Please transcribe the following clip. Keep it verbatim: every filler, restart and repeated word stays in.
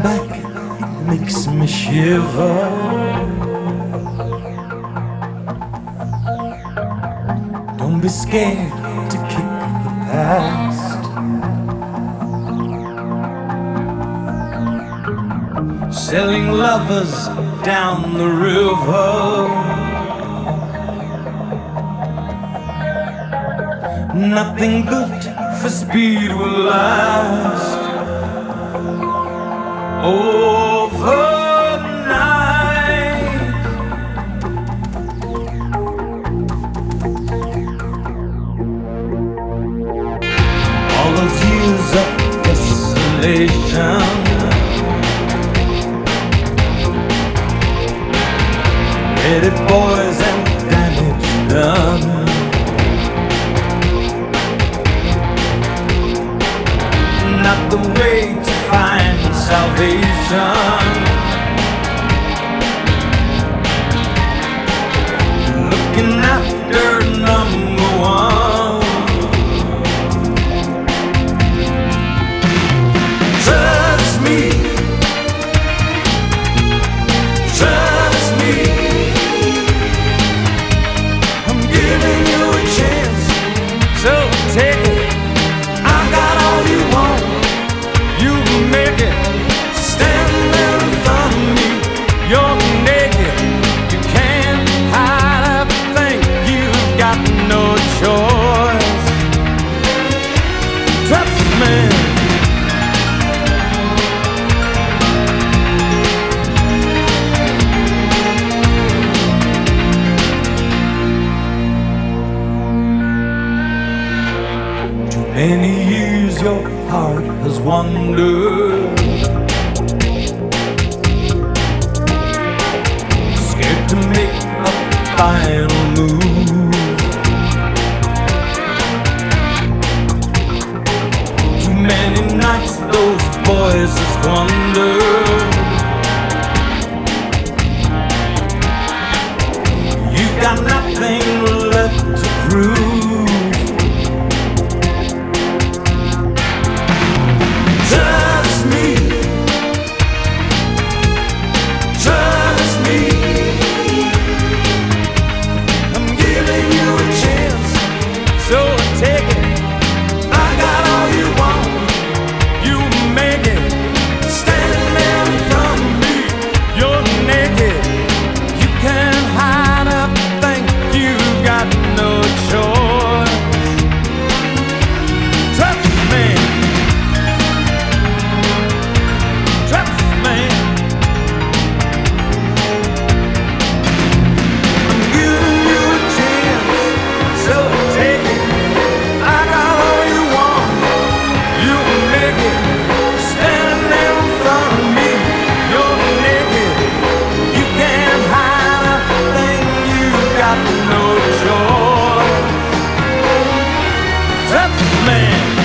back makes me shiver. Don't be scared to kick the past. Selling lovers down the river. Nothing but for speed will last overnight. All those years of desolation, ready boys and damage done. Not the way to find salvation. Looking after number one. Trust me, trust me. I'm giving you a chance, so take it. I got all you want. You make it. Standing there in front of me, you're naked. You can't hide a thing. You've got no choice. Trust me. Too many years your heart has wandered, scared to make a final move. Too many nights those boys have squandered. You got nothing left to prove. Trust me, trust me. I'm giving you a chance, so take it. I got all you want, you make it. Standing there in front of me, you're naked. You can't hide a thing, you've got no choice. Trust me. No choice. Trust me.